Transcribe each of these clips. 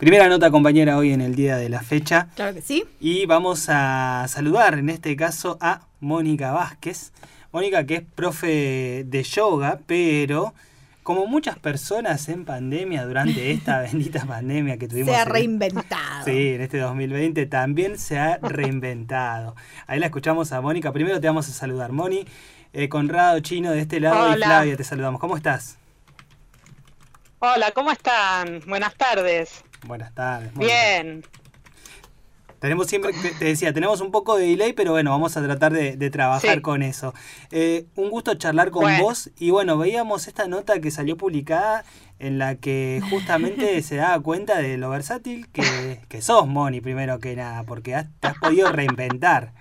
Primera nota, compañera, hoy en el día de la fecha. Claro que sí. Y vamos a saludar, en este caso, a Mónica Vázquez. Mónica, que es profe de yoga, pero como muchas personas en pandemia, durante esta bendita pandemia que tuvimos... Se ha reinventado. Sí, en este 2020 también se ha reinventado. Ahí la escuchamos a Mónica. Primero te vamos a saludar, Moni. Conrado, Chino, de este lado. Hola. Y Flavia, te saludamos. ¿Cómo estás? Hola, ¿cómo están? Buenas tardes. Buenas tardes, Mónica. Bien. Tenemos siempre, te decía, tenemos un poco de delay, pero bueno, vamos a tratar de trabajar Sí. con eso. Un gusto charlar con Bueno. vos. Y bueno, veíamos esta nota que salió publicada en la que justamente se daba cuenta de lo versátil que sos, Moni, primero que nada, porque te has podido reinventar.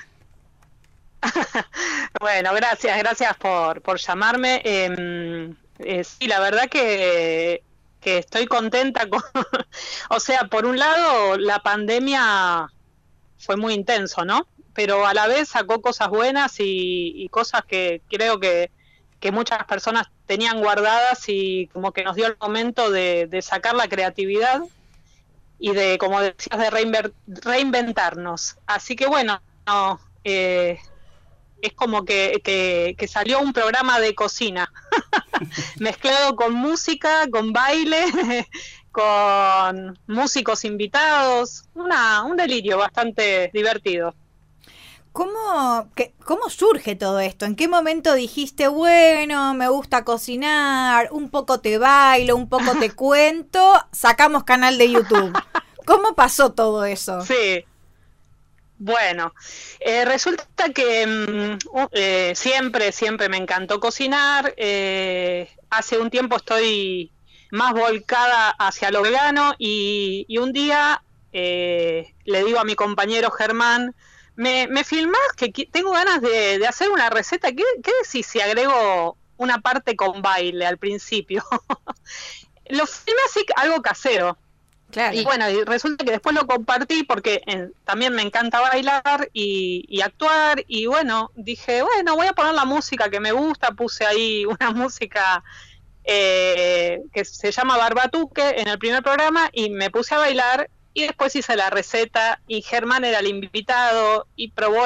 Bueno, gracias por llamarme. Sí, la verdad que estoy contenta con... O sea, por un lado, la pandemia fue muy intenso, ¿no? Pero a la vez sacó cosas buenas y cosas que creo que muchas personas tenían guardadas y como que nos dio el momento de sacar la creatividad y de, como decías, de reinventarnos. Así que bueno, no, es como que salió un programa de cocina mezclado con música, con baile, con músicos invitados, un delirio bastante divertido. ¿Cómo surge todo esto? ¿En qué momento dijiste, bueno, me gusta cocinar, un poco te bailo, un poco te cuento, sacamos canal de YouTube? ¿Cómo pasó todo eso? Sí. Bueno, resulta que siempre me encantó cocinar. Hace un tiempo estoy más volcada hacia lo vegano y un día le digo a mi compañero Germán, ¿me filmás? Que tengo ganas de hacer una receta. ¿Qué decís si agrego una parte con baile al principio? Lo filmé así, algo casero. Claro. Y bueno, y resulta que después lo compartí porque también me encanta bailar y actuar, y bueno, dije, bueno, voy a poner la música que me gusta, puse ahí una música que se llama Barbatuque en el primer programa, y me puse a bailar, y después hice la receta, y Germán era el invitado, y probó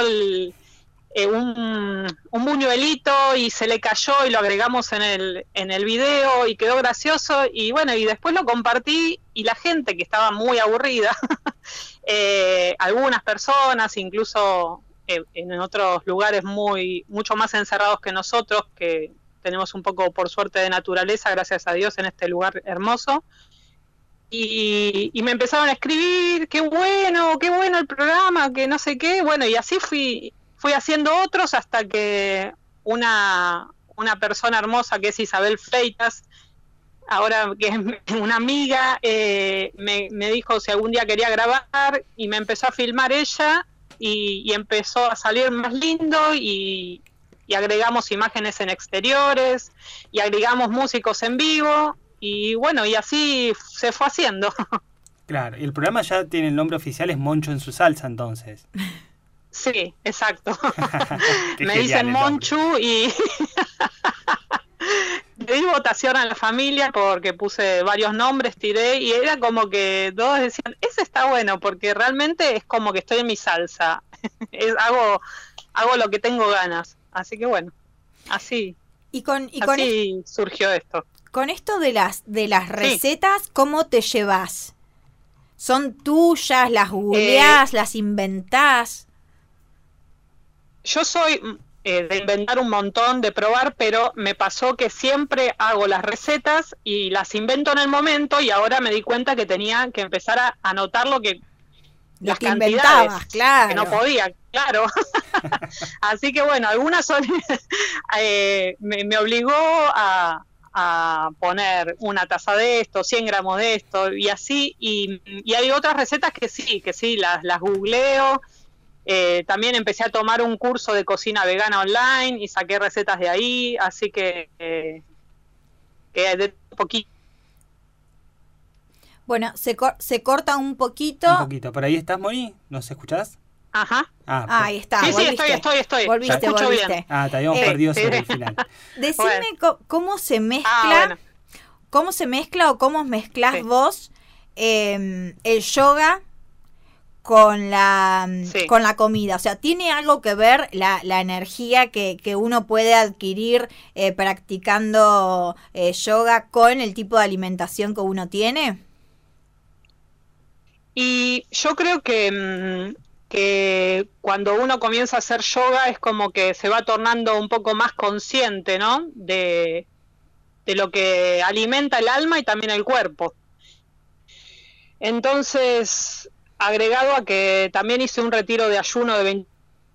un buñuelito y se le cayó y lo agregamos en el video y quedó gracioso, y bueno, y después lo compartí y la gente que estaba muy aburrida, algunas personas incluso en otros lugares mucho más encerrados que nosotros, que tenemos un poco por suerte de naturaleza, gracias a Dios, en este lugar hermoso, y me empezaron a escribir, qué bueno el programa, que no sé qué, bueno, y así fui haciendo otros hasta que una persona hermosa que es Isabel Freitas, ahora que es una amiga, me dijo si algún día quería grabar, y me empezó a filmar ella y empezó a salir más lindo, y agregamos imágenes en exteriores y agregamos músicos en vivo, y bueno, y así se fue haciendo. Claro, y el programa ya tiene el nombre oficial, es Moncho en su salsa, entonces. Sí, exacto. Me genial dicen el Monchu y le di votación a la familia porque puse varios nombres, tiré, y era como que todos decían, ese está bueno, porque realmente es como que estoy en mi salsa. Hago lo que tengo ganas. Así que bueno, así surgió esto. Con esto de las recetas, ¿cómo te llevas? ¿Son tuyas? ¿Las googleás? ¿Las inventás? Yo soy de inventar un montón, de probar, pero me pasó que siempre hago las recetas y las invento en el momento, y ahora me di cuenta que tenía que empezar a anotar las cantidades, inventabas, claro. que no podía, claro. Así que bueno, algunas son me obligó a poner una taza de esto, 100 gramos de esto, y así, y hay otras recetas que sí, las googleo. También empecé a tomar un curso de cocina vegana online y saqué recetas de ahí, así que de poquito. Bueno, se corta un poquito. Un poquito. ¿Por ahí estás, Moni? ¿Nos escuchás? Ajá. Ahí está. Sí, volviste. Estoy. Volviste. Bien. Te habíamos perdido sobre el final. Decime cómo se mezcla, cómo se mezcla o cómo mezclás vos el yoga con la comida? O sea, ¿tiene algo que ver la energía que uno puede adquirir practicando yoga con el tipo de alimentación que uno tiene? Y yo creo que cuando uno comienza a hacer yoga es como que se va tornando un poco más consciente, ¿no? De lo que alimenta el alma y también el cuerpo. Entonces, agregado a que también hice un retiro de ayuno de 20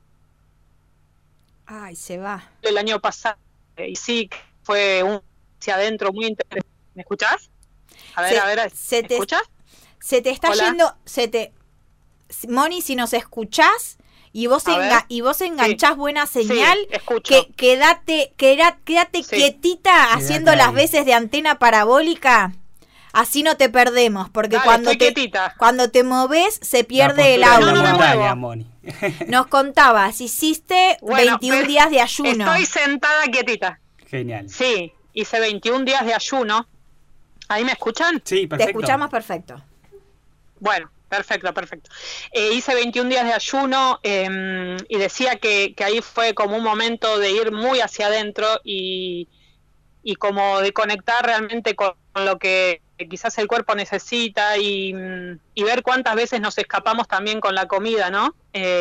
Ay, se va. el año pasado, y sí, fue un hacia adentro muy interesante. ¿Me escuchás? A ver, ¿me escuchás? Se te está Hola. yendo, Moni, si nos escuchás y vos enganchás Sí. buena señal, Sí, escucho. quédate Sí. quietita haciendo Quédate las ahí. veces de antena parabólica, así no te perdemos, porque Dale, cuando estoy quietita. te moves se La pierde el postura de audio. la No me montaña, muevo. Moni. Nos contabas, hiciste Bueno, 21 días de ayuno. Estoy sentada quietita. Genial. Sí, hice 21 días de ayuno. ¿Ahí me escuchan? Sí, Te perfecto. escuchamos perfecto. Bueno, perfecto. Hice 21 días de ayuno y decía que ahí fue como un momento de ir muy hacia adentro y como de conectar realmente con lo que quizás el cuerpo necesita y ver cuántas veces nos escapamos también con la comida, ¿no?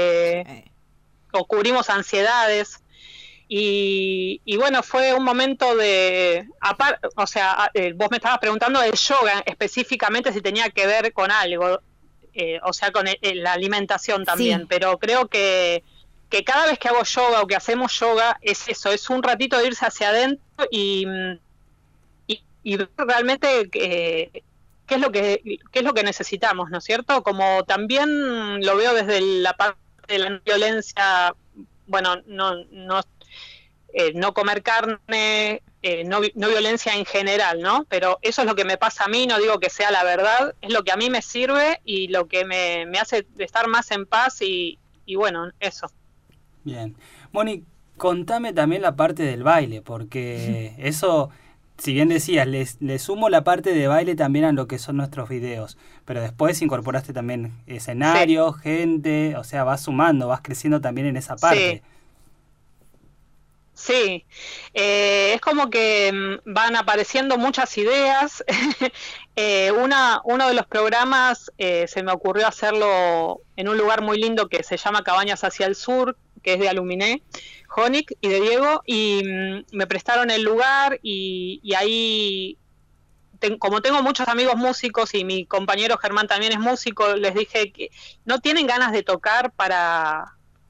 O cubrimos ansiedades. Y bueno, fue un momento de... O sea, vos me estabas preguntando del yoga específicamente si tenía que ver con algo, o sea, con la alimentación también, Sí. pero creo que cada vez que hago yoga o que hacemos yoga es eso, es un ratito de irse hacia adentro y ver realmente qué es lo que necesitamos, ¿no es cierto? Como también lo veo desde la parte de la violencia, bueno, no comer carne, no violencia en general, ¿no? Pero eso es lo que me pasa a mí, no digo que sea la verdad, es lo que a mí me sirve y lo que me hace estar más en paz y bueno, eso. Bien. Moni, contame también la parte del baile, porque eso, si bien decías, le sumo la parte de baile también a lo que son nuestros videos, pero después incorporaste también escenarios, gente, o sea, vas sumando, vas creciendo también en esa parte. Sí, es como que van apareciendo muchas ideas. Uno de los programas se me ocurrió hacerlo en un lugar muy lindo que se llama Cabañas hacia el Sur, que es de Aluminé, Jonic y de Diego, y me prestaron el lugar y ahí, como tengo muchos amigos músicos y mi compañero Germán también es músico, les dije que no tienen ganas de tocar para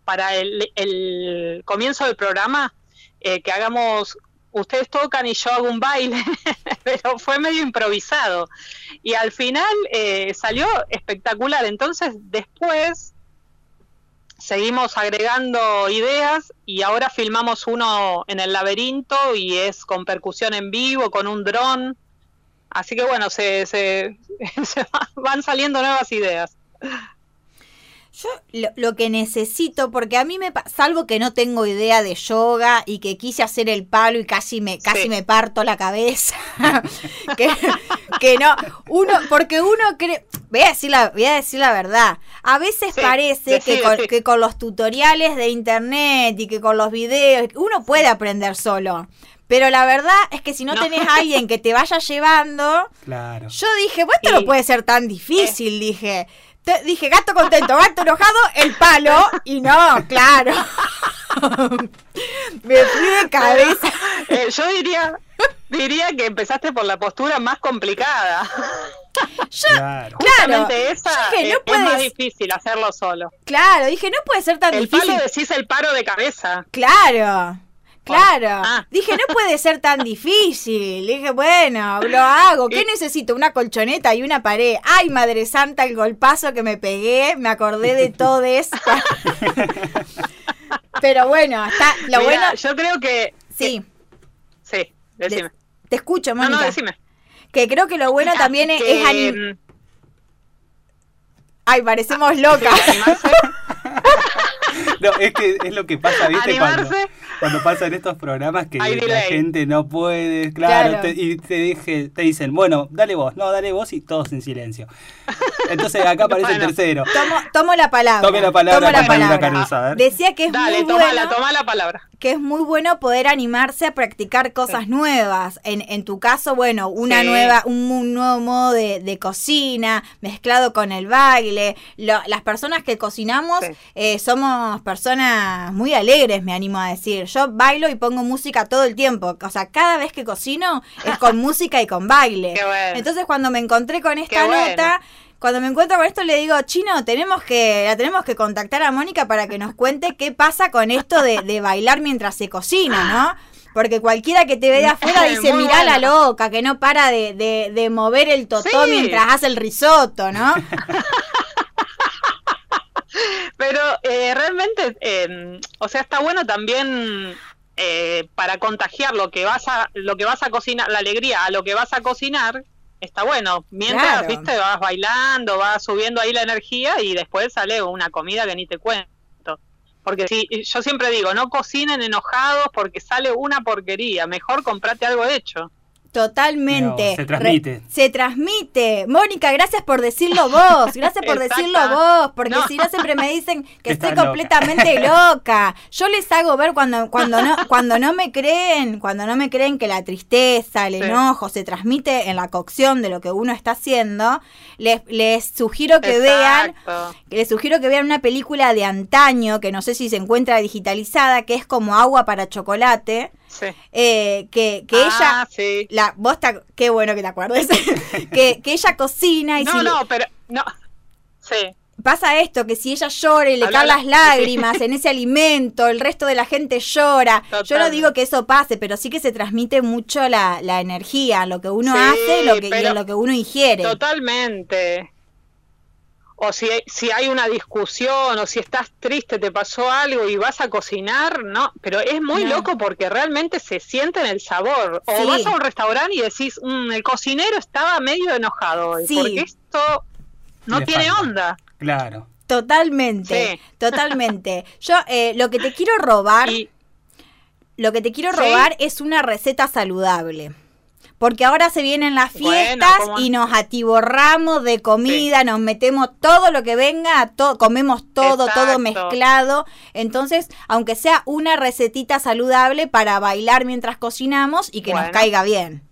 el comienzo del programa. Que hagamos, ustedes tocan y yo hago un baile, pero fue medio improvisado y al final salió espectacular. Entonces después seguimos agregando ideas y ahora filmamos uno en el laberinto y es con percusión en vivo, con un dron, así que bueno, se van saliendo nuevas ideas. Yo lo que necesito, porque a mí salvo que no tengo idea de yoga y que quise hacer el palo y casi me parto la cabeza, que no, porque uno cree, voy a decir la verdad, a veces parece que con los tutoriales de internet y que con los videos, uno puede aprender solo. Pero la verdad es que si no tenés a alguien que te vaya llevando, claro. Yo dije, pues esto no puede ser tan difícil, dije, gato contento, gato enojado, el palo, y no, claro. Me fui de cabeza. Yo diría que empezaste por la postura más complicada. Claro. Justamente esa dije, es más difícil hacerlo solo. Claro, dije, no puede ser tan difícil. El palo decís el paro de cabeza. Claro. Dije, no puede ser tan difícil. Dije, bueno, lo hago. ¿Qué necesito? Una colchoneta y una pared. Ay, madre santa, el golpazo que me pegué. Me acordé de todo esto. Pero bueno, bueno. Yo creo que... Sí. Sí, decime. Te escucho, Mónica. No, decime. Que creo que lo bueno también es Ay, parecemos locas. No, es que es lo que pasa, ¿viste? Animarse. Cuando pasan estos programas que Hay la delay. gente no puede, claro, Claro. y te dicen, bueno, dale vos y todos en silencio. Entonces acá aparece Bueno. el tercero. Tomo la palabra. Tome la palabra, Tomo la compañera palabra. Caruso, a ver. Decía que es Dale, muy bueno. toma la palabra. Que es muy bueno poder animarse a practicar cosas nuevas. En tu caso, bueno, un nuevo modo de cocina, mezclado con el baile. Las personas que cocinamos somos personas muy alegres, me animo a decir. Yo bailo y pongo música todo el tiempo. O sea, cada vez que cocino es con música y con baile. Qué bueno. Entonces, cuando me encontré con esta Qué bueno. nota... Cuando me encuentro con esto le digo, Chino, la tenemos que contactar a Mónica para que nos cuente qué pasa con esto de bailar mientras se cocina, ¿no? Porque cualquiera que te ve de afuera dice, Muy mirá la bueno. loca, que no para de mover el totó Sí. mientras hace el risotto, ¿no? Pero realmente, o sea, está bueno también para contagiar lo que vas a cocinar, la alegría a lo que vas a cocinar, está bueno. Mientras, Claro. viste, vas bailando, vas subiendo ahí la energía y después sale una comida que ni te cuento. Porque si, yo siempre digo, no cocinen enojados porque sale una porquería, mejor comprate algo hecho. Totalmente. No, se transmite. Se transmite. Mónica, gracias por decirlo vos. Gracias por decirlo vos. Porque No. si no siempre me dicen que Estás estoy loca. completamente loca. Yo les hago ver cuando no me creen que la tristeza, el Sí. enojo se transmite en la cocción de lo que uno está haciendo, les sugiero que Exacto. les sugiero que vean una película de antaño, que no sé si se encuentra digitalizada, que es como Agua para chocolate. Sí. Que ella, Sí. qué bueno que te acuerdes, que ella cocina y Pero no. Sí. pasa esto, que si ella llora y le Habla, caen las sí. lágrimas en ese alimento, el resto de la gente llora. Yo no Totalmente. digo que eso pase, pero sí que se transmite mucho la energía, lo que uno Sí, hace y pero en lo que uno ingiere. Totalmente. O si hay una discusión, o si estás triste, te pasó algo y vas a cocinar, no, pero es muy No. loco porque realmente se siente en el sabor. O Sí. vas a un restaurante y decís, el cocinero estaba medio enojado hoy, Sí. porque esto no Le tiene falta. onda. Claro. Totalmente, Sí. totalmente. Yo lo que te quiero robar Y Sí. es una receta saludable. Porque ahora se vienen las Bueno, fiestas ¿cómo? y nos atiborramos de comida, nos metemos todo lo que venga, comemos todo Exacto. mezclado. Entonces, aunque sea una recetita saludable para bailar mientras cocinamos y que nos Bueno. caiga bien.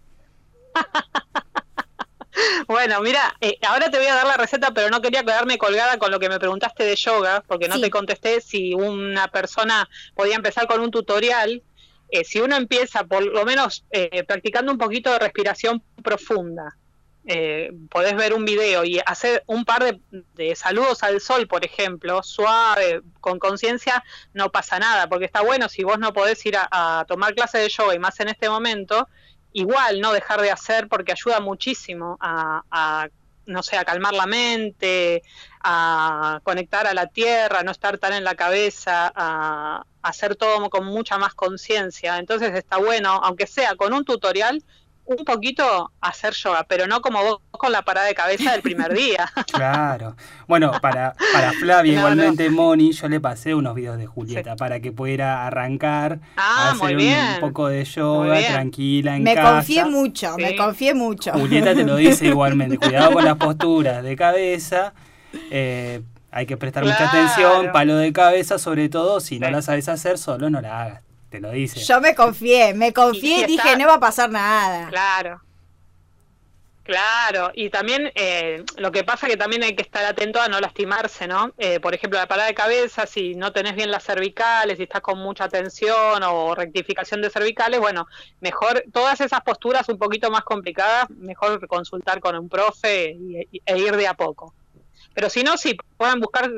Bueno, mira, ahora te voy a dar la receta, pero no quería quedarme colgada con lo que me preguntaste de yoga, porque no Sí. te contesté si una persona podía empezar con un tutorial. Si uno empieza por lo menos practicando un poquito de respiración profunda, podés ver un video y hacer un par de saludos al sol, por ejemplo, suave, con conciencia, no pasa nada, porque está bueno si vos no podés ir a tomar clases de yoga y más en este momento, igual no dejar de hacer porque ayuda muchísimo no sé, a calmar la mente, a conectar a la tierra, a no estar tan en la cabeza, a hacer todo con mucha más conciencia. Entonces está bueno, aunque sea con un tutorial, un poquito hacer yoga, pero no como vos con la parada de cabeza del primer día. Claro. Bueno, para Flavia, No, igualmente, Moni, yo le pasé unos videos de Julieta para que pudiera arrancar a Muy hacer bien. un poco de Muy yoga bien. tranquila en Me casa. confié mucho, Sí. me confié mucho. Julieta te lo dice igualmente. Cuidado con las posturas de cabeza. Hay que prestar mucha Claro. atención. Palo de cabeza, sobre todo, si no Sí. la sabes hacer, solo no la hagas. Te lo dice. Yo me confié Y y dije, está- no va a pasar nada. Claro. Claro, y también lo que pasa que también hay que estar atento a no lastimarse, ¿no? Por ejemplo, la parada de cabeza, si no tenés bien las cervicales, si estás con mucha tensión o rectificación de cervicales, bueno, mejor todas esas posturas un poquito más complicadas, mejor consultar con un profe e ir de a poco. Pero si no, sí, pueden buscar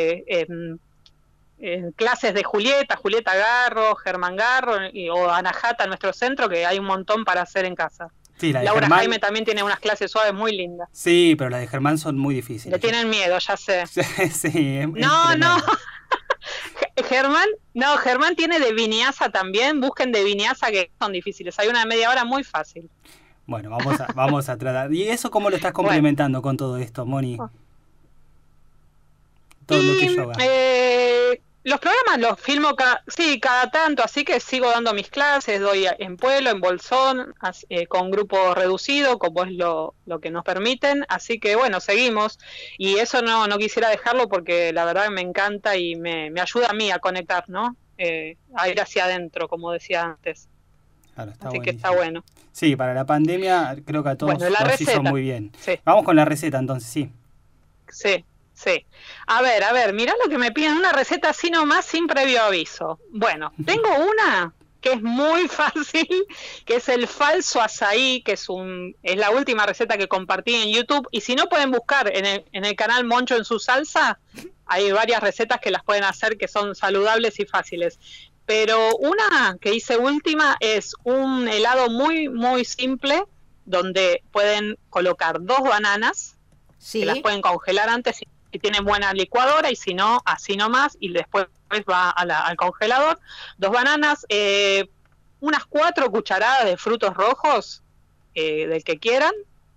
clases de Julieta Garro, Germán Garro o Anahata en nuestro centro, que hay un montón para hacer en casa. Sí, la de Laura Germán. Jaime también tiene unas clases suaves muy lindas. Sí, pero las de Germán son muy Le difíciles. tienen miedo, ya sé. Sí, es No, tremendo. Germán tiene de vinyasa también. Busquen de vinyasa que son difíciles. Hay una de media hora muy fácil. Bueno, vamos a tratar. ¿Y eso cómo lo estás complementando con todo esto, Moni? Todo lo que es yoga. Los programas los filmo cada tanto, así que sigo dando mis clases, doy en Pueblo, en Bolsón, con grupo reducido, como es lo que nos permiten, así que bueno, seguimos, y eso no quisiera dejarlo porque la verdad me encanta y me ayuda a mí a conectar, ¿no? A ir hacia adentro, como decía antes. Claro, está así buenísimo. que está bueno. Sí, para la pandemia creo que a todos nos hizo muy bien. Sí. Vamos con la receta entonces, sí. Sí. A ver, mirá lo que me piden, una receta así nomás sin previo aviso. Bueno, tengo una que es muy fácil, que es el falso azaí, que es la última receta que compartí en YouTube, y si no pueden buscar en el canal Moncho en su salsa, hay varias recetas que las pueden hacer que son saludables y fáciles. Pero una que hice última es un helado muy, muy simple, donde pueden colocar 2 bananas, Sí. que las pueden congelar antes si tienen buena licuadora, y si no, así nomás, y después va al congelador. 2 bananas, unas 4 cucharadas de frutos rojos, del que quieran,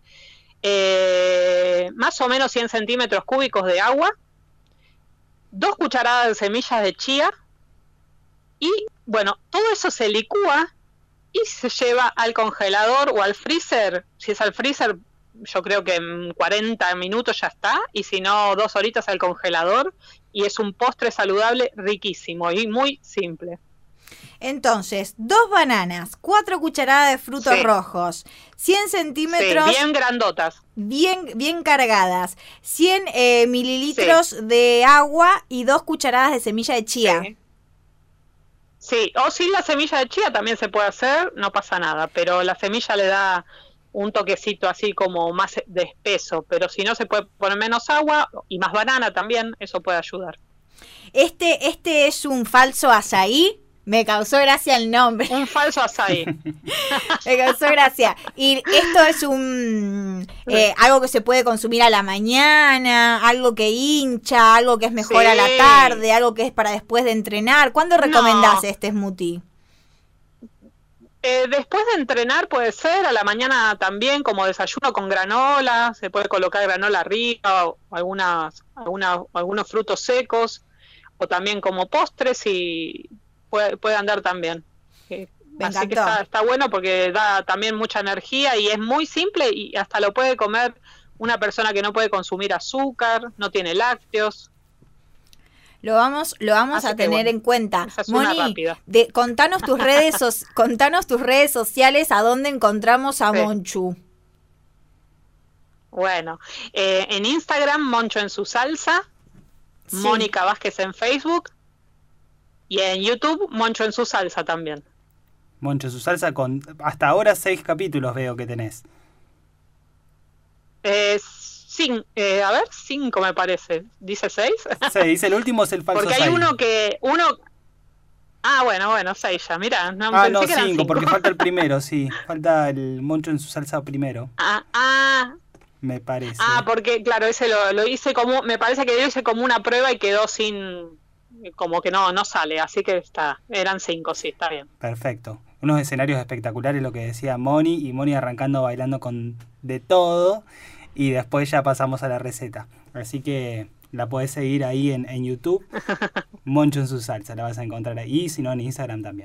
más o menos 100 centímetros cúbicos de agua, 2 cucharadas de semillas de chía, y bueno, todo eso se licúa y se lleva al congelador o al freezer. Si es al freezer, yo creo que en 40 minutos ya está, y si no, 2 horitas al congelador, y es un postre saludable riquísimo y muy simple. Entonces, 2 bananas, 4 cucharadas de frutos rojos, 100 centímetros... Sí, bien grandotas. Bien cargadas, 100 mililitros de agua y 2 cucharadas de semilla de chía. Sí, o sin la semilla de chía también se puede hacer, no pasa nada, pero la semilla le da un toquecito así como más de espeso, pero si no se puede poner menos agua y más banana también, eso puede ayudar. Este es un falso azaí. Me causó gracia el nombre. Un falso azaí. Me causó gracia. Y esto es algo que se puede consumir a la mañana, algo que hincha, algo que es mejor a la tarde, algo que es para después de entrenar. ¿Cuándo recomendás este smoothie? Después de entrenar puede ser, a la mañana también, como desayuno con granola, se puede colocar granola arriba, o algunos frutos secos, o también como postres, y puede andar también. Así que está bueno porque da también mucha energía y es muy simple, y hasta lo puede comer una persona que no puede consumir azúcar, no tiene lácteos. Lo vamos a tener en cuenta. Esa es Moni, una rápida. Contanos tus redes sociales, a dónde encontramos a Monchu. Bueno, en Instagram, Moncho en su salsa, Sí. Mónica Vázquez en Facebook, y en YouTube, Moncho en su salsa también. Moncho en su salsa, con hasta ahora 6 capítulos veo que tenés. A ver, 5 me parece. ¿Dice 6? 6, el último es el falso Porque hay azaí. bueno, 6 ya, mirá. No, pensé que eran 5, porque falta el primero, sí. Falta el Moncho en su salsa primero. Me parece. Porque claro, ese lo hice como, me parece que yo hice como una prueba y quedó sin, como que no sale, así que eran 5, sí, está bien. Perfecto. Unos escenarios espectaculares, lo que decía Moni, y Moni arrancando bailando con de todo, y después ya pasamos a la receta. Así que la podés seguir ahí en YouTube, Moncho en su salsa, la vas a encontrar ahí, y si no en Instagram también.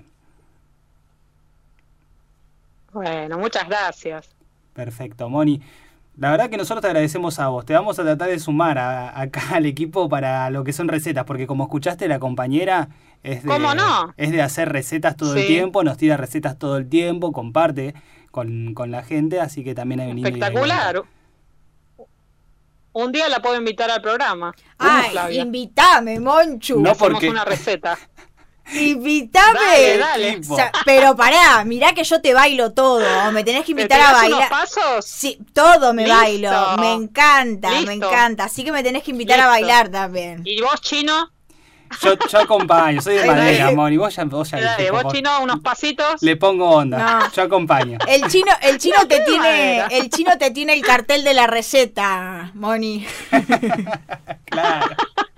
Bueno, muchas gracias. Perfecto, Moni. La verdad que nosotros te agradecemos a vos. Te vamos a tratar de sumar acá al equipo para lo que son recetas, porque como escuchaste, la compañera es ¿Cómo no? Es de hacer recetas todo el tiempo, nos tira recetas todo el tiempo, comparte con la gente, así que también hay un espectacular. Un día la puedo invitar al programa. Ay, invítame, Monchu. No, hacemos porque una receta. Invítame. Dale. O sea, pero pará, mirá que yo te bailo todo. Me tenés que invitar a bailar. ¿Unos pasos? Sí, todo me Listo. bailo. Me encanta, me Listo. encanta. Así que me tenés que invitar a Listo. bailar también. ¿Y vos, Chino? Yo acompaño, soy de madera, Moni. Vos ya Dale, viste vos, cómo- Chino, unos pasitos. Le pongo onda. No. Yo acompaño. El chino madera. te tiene el cartel de la receta, Moni. Claro.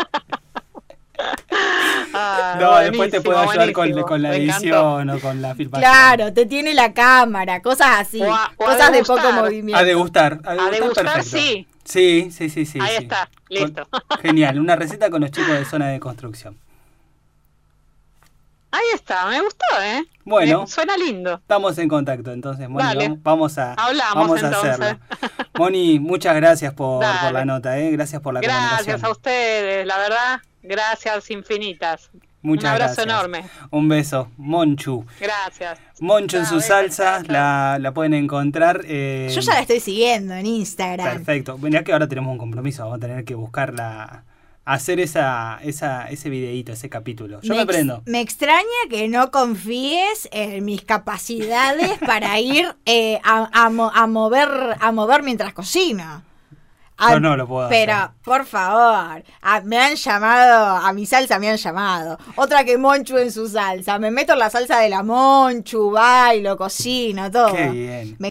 No, Buenísimo, después te puedo ayudar buenísimo. con la Me edición o con la filmación. Claro, te tiene la cámara, cosas así, O a cosas de degustar. poco movimiento. A degustar. A degustar, perfecto. sí. Sí. Ahí está, listo. Genial, una receta con los chicos de zona de construcción. Ahí está, me gustó, ¿eh? Bueno. Suena lindo. Estamos en contacto, entonces, Moni, Dale. vamos a hacerlo. Moni, muchas gracias por la nota, gracias por la comunicación. Gracias a ustedes, la verdad, gracias infinitas. Muchas Un abrazo gracias. enorme. Un beso, Monchu. Gracias. Monchu en su salsa, la pueden encontrar. Yo ya la estoy siguiendo en Instagram. Perfecto. Mirá que ahora tenemos un compromiso, vamos a tener que buscarla, hacer ese videíto, ese capítulo. Yo me prendo. Me extraña que no confíes en mis capacidades para ir a mover mientras cocino. Yo no lo puedo hacer. Pero, por favor, me han llamado, a mi salsa me han llamado. Otra que Monchu en su salsa. Me meto en la salsa de la Monchu, bailo, cocino, todo. Qué bien.